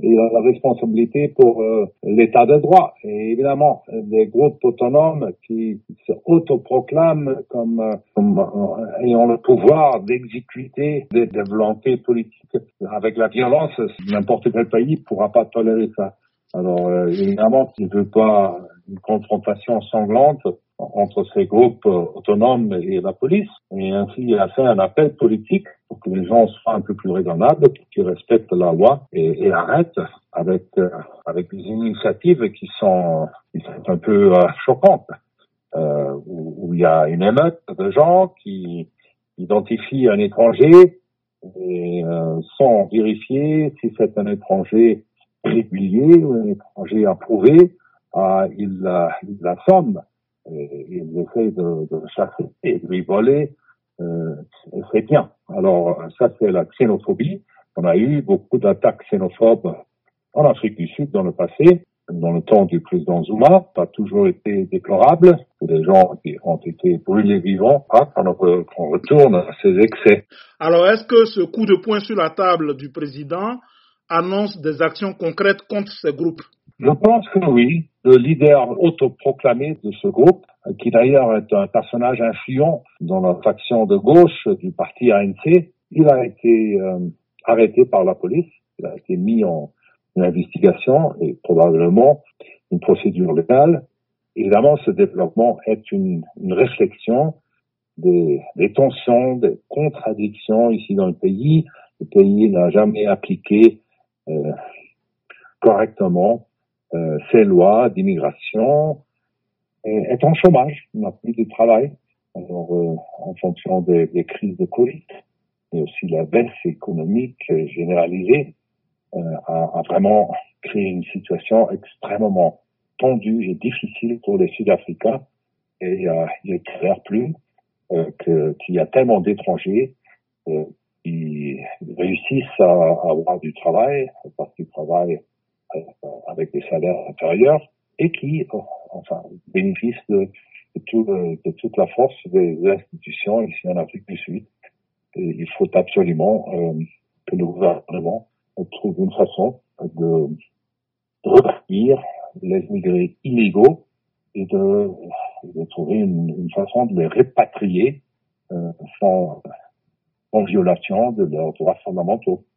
il a la responsabilité pour l'état de droit. Et évidemment, des groupes autonomes qui se autoproclament comme ayant le pouvoir d'exécuter des volontés politiques avec la violence, n'importe quel pays ne pourra pas tolérer ça. Alors, évidemment, il ne veut pas une confrontation sanglante entre ces groupes autonomes et la police. Et ainsi, il a fait un appel politique pour que les gens soient un peu plus raisonnables, pour qu'ils respectent la loi et arrêtent avec des initiatives qui sont un peu choquantes, où il y a une émeute de gens qui identifient un étranger et sans vérifier si c'est un étranger régulier ou un étranger approuvé, ils l'assomment. Et ils essayent de chasser et de lui voler, c'est bien. Alors, ça, c'est la xénophobie. On a eu beaucoup d'attaques xénophobes en Afrique du Sud dans le passé, dans le temps du président Zuma. Ça a toujours été déplorable. Des gens qui ont été brûlés vivants, qu'on retourne à ces excès. Alors, est-ce que ce coup de poing sur la table du président annonce des actions concrètes contre ces groupes? Je pense que oui. Le leader autoproclamé de ce groupe, qui d'ailleurs est un personnage influent dans la faction de gauche du parti ANC, il a été arrêté par la police. Il a été mis en investigation et probablement une procédure légale. Évidemment, ce développement est une réflexion des tensions, des contradictions ici dans le pays. Le pays n'a jamais appliqué correctement ces lois d'immigration, est en chômage, n'a plus de travail. Alors, en fonction des crises de Covid, et aussi la baisse économique généralisée, a vraiment créé une situation extrêmement tendue et difficile pour les Sud-Africains. Et il ne clair plus qu'il y a tellement d'étrangers qui réussissent à avoir du travail, parce qu'ils travaillent avec des salaires inférieurs et qui, bénéficient de toute la force des institutions ici en Afrique du Sud. Et il faut absolument que le gouvernement trouve une façon de repartir les immigrés illégaux et de trouver une façon de les répatrier sans violation de leurs droits fondamentaux.